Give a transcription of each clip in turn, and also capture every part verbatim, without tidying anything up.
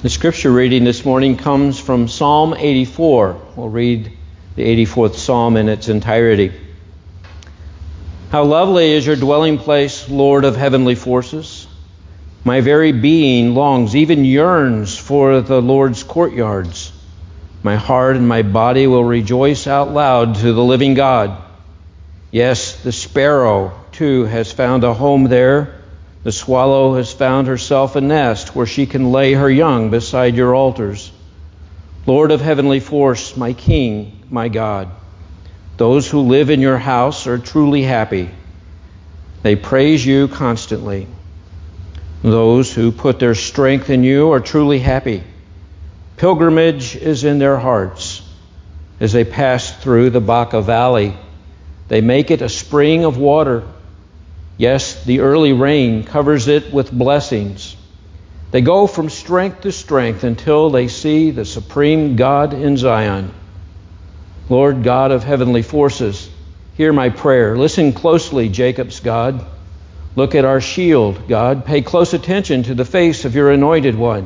The scripture reading this morning comes from Psalm eighty-four. We'll read the eighty-fourth Psalm in its entirety. How lovely is your dwelling place, Lord of heavenly forces. My very being longs, even yearns for the Lord's courtyards. My heart and my body will rejoice out loud to the living God. Yes, the sparrow, too, has found a home there. The swallow has found herself a nest where she can lay her young beside your altars. Lord of heavenly force, my King, my God, those who live in your house are truly happy. They praise you constantly. Those who put their strength in you are truly happy. Pilgrimage is in their hearts. As they pass through the Baca Valley, they make it a spring of water. Yes, the early rain covers it with blessings. They go from strength to strength until they see the supreme God in Zion. Lord God of heavenly forces, hear my prayer. Listen closely, Jacob's God. Look at our shield, God. Pay close attention to the face of your anointed one.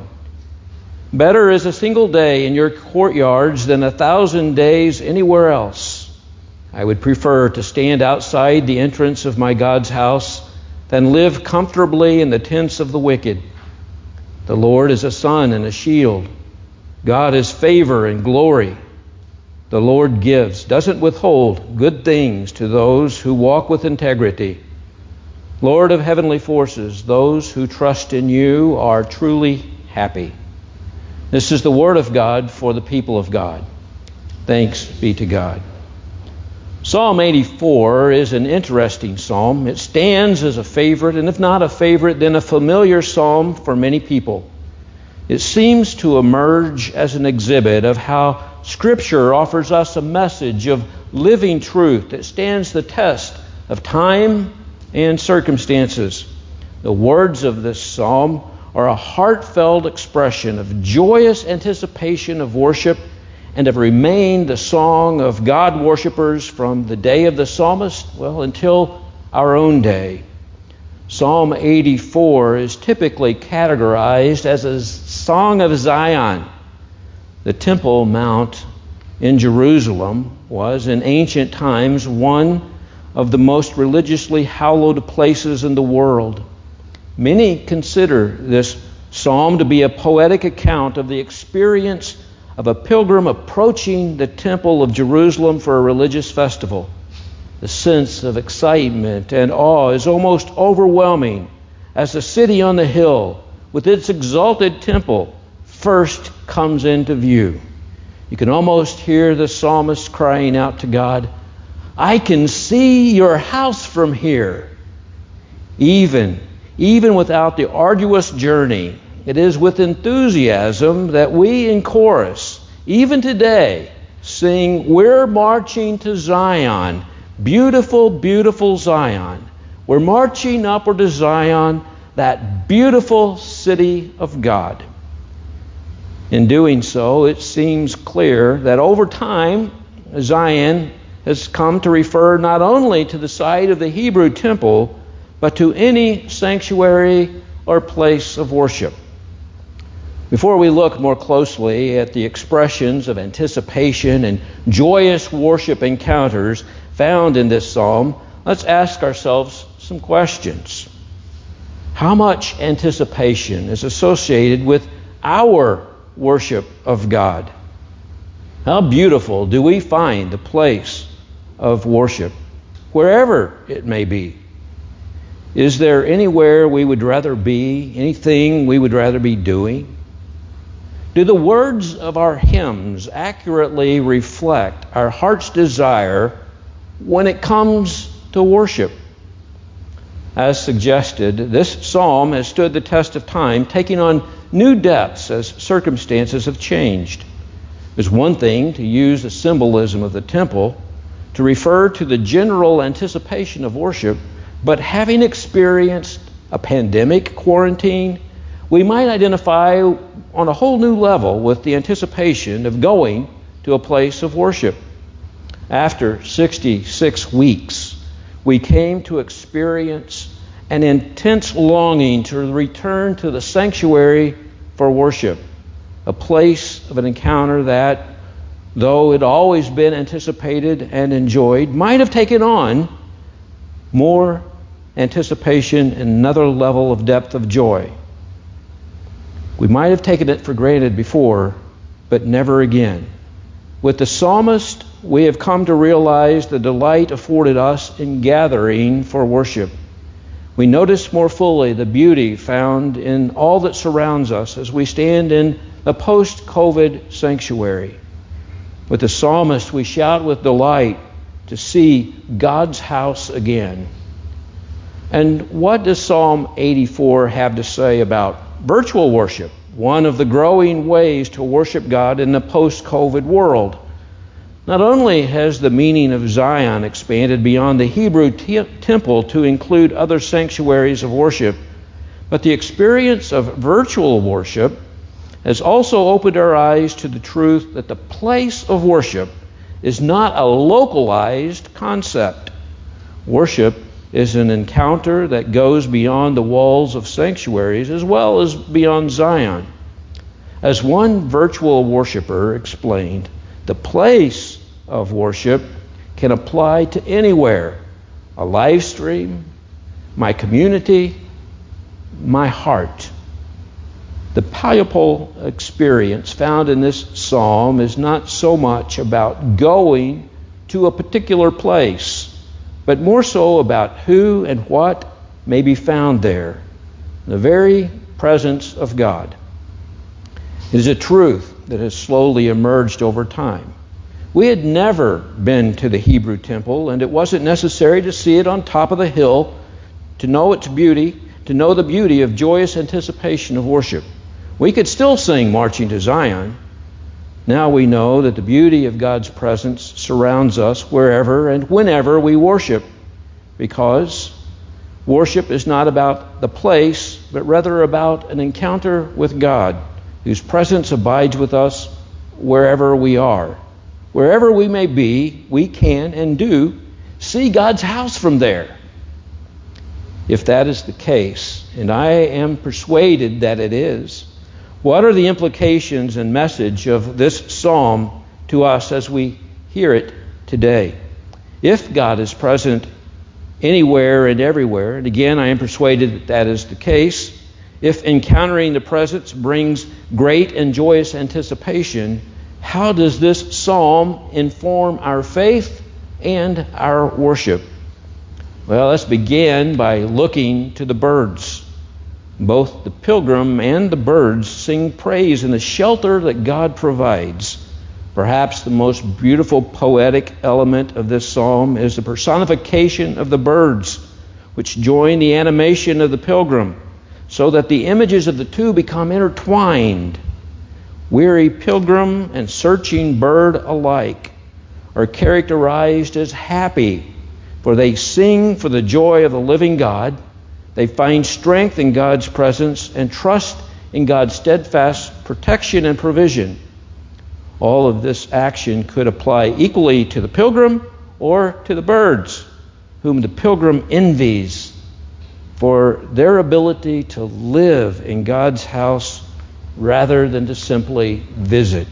Better is a single day in your courtyards than a thousand days anywhere else. I would prefer to stand outside the entrance of my God's house than live comfortably in the tents of the wicked. The Lord is a sun and a shield. God is favor and glory. The Lord gives, doesn't withhold good things to those who walk with integrity. Lord of heavenly forces, those who trust in you are truly happy. This is the word of God for the people of God. Thanks be to God. Psalm eighty-four is an interesting psalm. It stands as a favorite, and if not a favorite, then a familiar psalm for many people. It seems to emerge as an exhibit of how Scripture offers us a message of living truth that stands the test of time and circumstances. The words of this psalm are a heartfelt expression of joyous anticipation of worship and have remained the song of God worshipers from the day of the psalmist, well, until our own day. Psalm eighty-four is typically categorized as a song of Zion. The Temple Mount in Jerusalem was in ancient times one of the most religiously hallowed places in the world. Many consider this psalm to be a poetic account of the experience of a pilgrim approaching the Temple of Jerusalem for a religious festival. The sense of excitement and awe is almost overwhelming as the city on the hill, with its exalted temple, first comes into view. You can almost hear the psalmist crying out to God, "I can see your house from here." Even, even without the arduous journey, it is with enthusiasm that we in chorus, even today, sing, "We're marching to Zion, beautiful, beautiful Zion." We're marching upward to Zion, that beautiful city of God. In doing so, it seems clear that over time, Zion has come to refer not only to the site of the Hebrew temple, but to any sanctuary or place of worship. Before we look more closely at the expressions of anticipation and joyous worship encounters found in this psalm, let's ask ourselves some questions. How much anticipation is associated with our worship of God? How beautiful do we find the place of worship, wherever it may be? Is there anywhere we would rather be, anything we would rather be doing? Do the words of our hymns accurately reflect our heart's desire when it comes to worship? As suggested, this psalm has stood the test of time, taking on new depths as circumstances have changed. It's one thing to use the symbolism of the temple to refer to the general anticipation of worship, but having experienced a pandemic quarantine, we might identify on a whole new level with the anticipation of going to a place of worship. After sixty-six weeks, we came to experience an intense longing to return to the sanctuary for worship. a place of an encounter that, though it always been anticipated and enjoyed, might have taken on more anticipation and another level of depth of joy. We might have taken it for granted before, but never again. With the psalmist, we have come to realize the delight afforded us in gathering for worship. We notice more fully the beauty found in all that surrounds us as we stand in the post-COVID sanctuary. With the psalmist, we shout with delight to see God's house again. And what does Psalm eighty-four have to say about virtual worship, one of the growing ways to worship God in the post-COVID world? Not only has the meaning of Zion expanded beyond the Hebrew te- temple to include other sanctuaries of worship, but the experience of virtual worship has also opened our eyes to the truth that the place of worship is not a localized concept. Worship is an encounter that goes beyond the walls of sanctuaries as well as beyond Zion. As one virtual worshiper explained, the place of worship can apply to anywhere: a live stream, my community, my heart. The palpable experience found in this psalm is not so much about going to a particular place, but more so about who and what may be found there, the very presence of God. It is a truth that has slowly emerged over time. We had never been to the Hebrew temple, and it wasn't necessary to see it on top of the hill to know its beauty, to know the beauty of joyous anticipation of worship. We could still sing Marching to Zion. Now we know that the beauty of God's presence surrounds us wherever and whenever we worship, because worship is not about the place, but rather about an encounter with God, whose presence abides with us wherever we are. Wherever we may be, we can and do see God's house from there. If that is the case, and I am persuaded that it is, what are the implications and message of this psalm to us as we hear it today? If God is present anywhere and everywhere, and again, I am persuaded that that is the case, if encountering the presence brings great and joyous anticipation, how does this psalm inform our faith and our worship? Well, let's begin by looking to the birds. Both the pilgrim and the birds sing praise in the shelter that God provides. Perhaps the most beautiful poetic element of this psalm is the personification of the birds, which join the animation of the pilgrim, so that the images of the two become intertwined. Weary pilgrim and searching bird alike are characterized as happy, for they sing for the joy of the living God. They find strength in God's presence and trust in God's steadfast protection and provision. All of this action could apply equally to the pilgrim or to the birds, whom the pilgrim envies for their ability to live in God's house rather than to simply visit.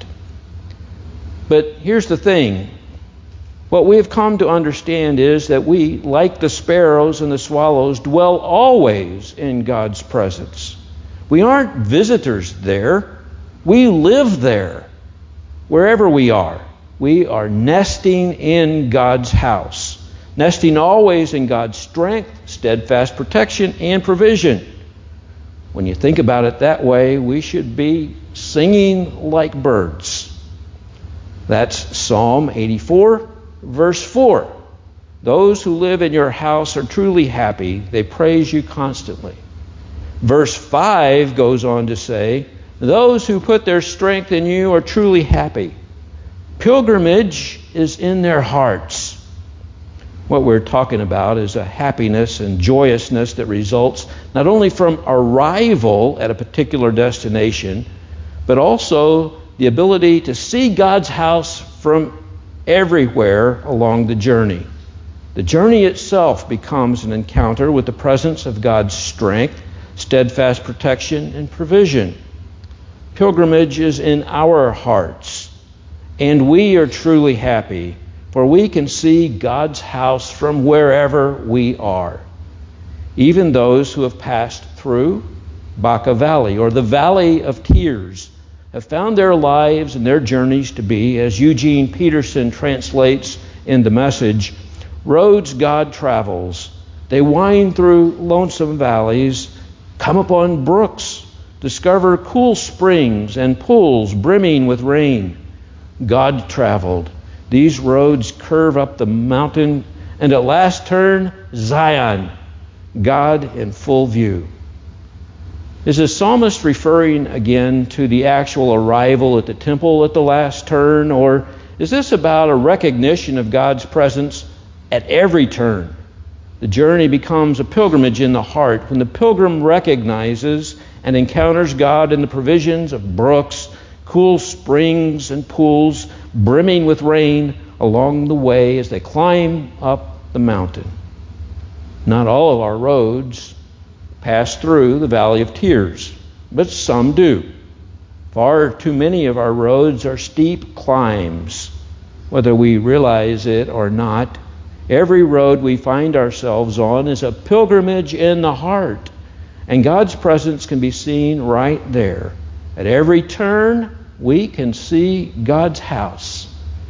But here's the thing. What we have come to understand is that we, like the sparrows and the swallows, dwell always in God's presence. We aren't visitors there. We live there. Wherever we are, we are nesting in God's house, nesting always in God's strength, steadfast protection, and provision. When you think about it that way, we should be singing like birds. That's Psalm eighty-four, verse four. Those who live in your house are truly happy. They praise you constantly. Verse five goes on to say, those who put their strength in you are truly happy. Pilgrimage is in their hearts. What we're talking about is a happiness and joyousness that results not only from arrival at a particular destination, but also the ability to see God's house from everywhere along the journey. The journey itself becomes an encounter with the presence of God's strength, steadfast protection, and provision. pilgrimage is in our hearts, and we are truly happy, for we can see God's house from wherever we are. Even those who have passed through Baca Valley, or the Valley of Tears, have found their lives and their journeys to be, as Eugene Peterson translates in The Message, roads God travels. They wind through lonesome valleys, come upon brooks, discover cool springs and pools brimming with rain. God traveled. These roads curve up the mountain, and at last turn Zion, God in full view. Is the psalmist referring again to the actual arrival at the temple at the last turn, or is this about a recognition of God's presence at every turn? The journey becomes a pilgrimage in the heart when the pilgrim recognizes and encounters God in the provisions of brooks, cool springs, and pools brimming with rain along the way as they climb up the mountain. Not all of our roads pass through the Valley of Tears, but some do. Far too many of our roads are steep climbs, whether we realize it or not. Every road we find ourselves on is a pilgrimage in the heart, and God's presence can be seen right there. At every turn, we can see God's house.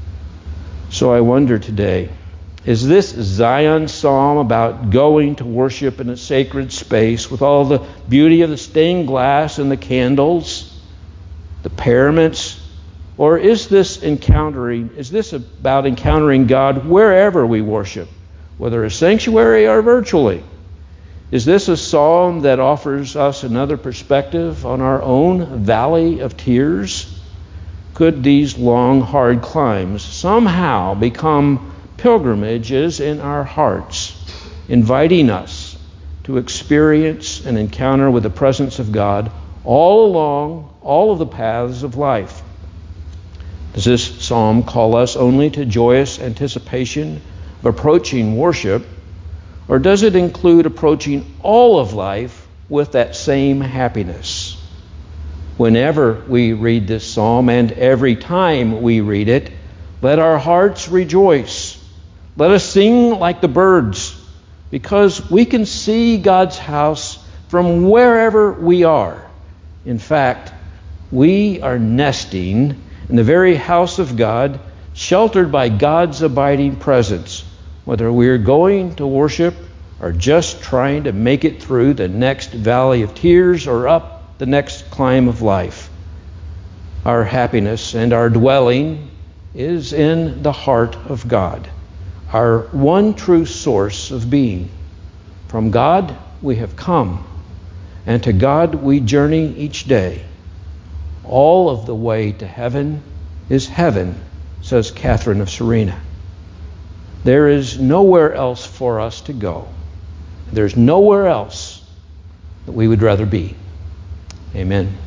So I wonder today, is this Zion psalm about going to worship in a sacred space with all the beauty of the stained glass and the candles, the paraments? Or is this encountering, is this about encountering God wherever we worship, whether a sanctuary or virtually? Is this a psalm that offers us another perspective on our own valley of tears? Could these long, hard climbs somehow become pilgrimages in our hearts, inviting us to experience and encounter with the presence of God all along all of the paths of life? Does this psalm call us only to joyous anticipation of approaching worship, or does it include approaching all of life with that same happiness? Whenever we read this psalm, and every time we read it, let our hearts rejoice. Let us sing like the birds, because we can see God's house from wherever we are. In fact, we are nesting in the very house of God, sheltered by God's abiding presence, whether we're going to worship or just trying to make it through the next valley of tears or up the next climb of life. Our happiness and our dwelling is in the heart of God, our one true source of being. From God we have come, and to God we journey each day. All of the way to heaven is heaven, says Catherine of Serena. There is nowhere else for us to go. There's nowhere else that we would rather be. Amen.